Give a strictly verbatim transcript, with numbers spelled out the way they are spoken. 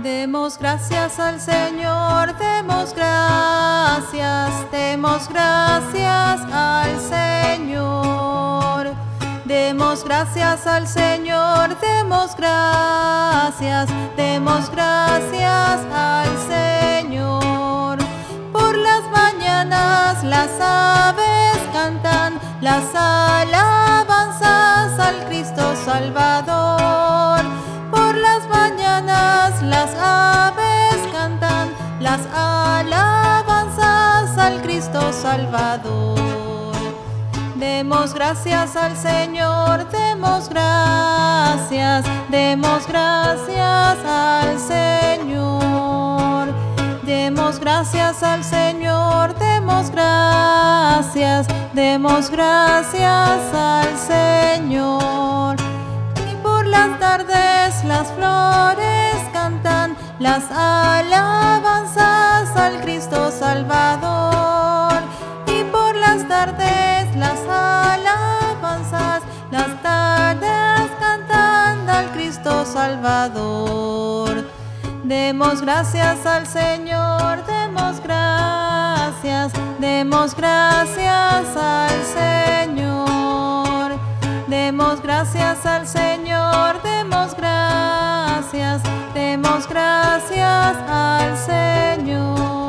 Demos gracias al Señor, demos gracias, demos gracias al Señor. Demos gracias al Señor, demos gracias, demos gracias al Señor. Por las mañanas las aves cantan las alabanzas al Cristo Salvador. Por las mañanas las aves cantan las alabanzas al Cristo Salvador. Demos gracias al Señor, demos gracias, demos gracias al Señor. Demos gracias al Señor, demos gracias, demos gracias al Señor. Y por las tardes las flores cantan las alabanzas al Cristo Salvador. Y por las tardes las alabanzas, las tardes cantan al Cristo Salvador. Demos gracias al Señor, demos gracias, demos gracias al Señor. Demos gracias al Señor, demos gracias, demos gracias al Señor.